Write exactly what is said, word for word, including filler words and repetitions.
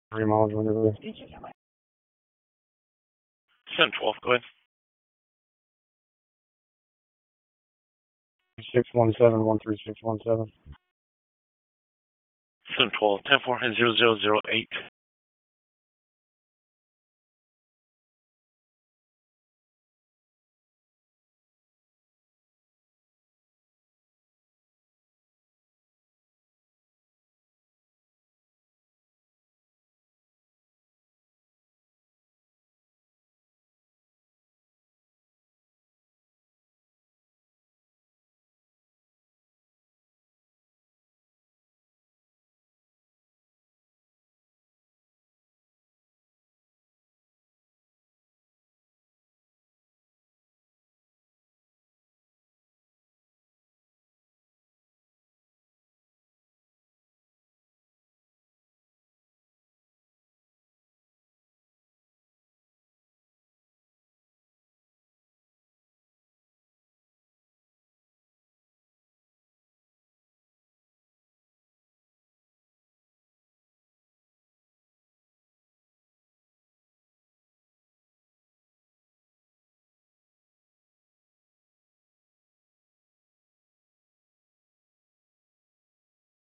Three miles whenever. seven twelve, go ahead. six one seven, one three six one seven. seven twelve, ten four, zero zero zero eight.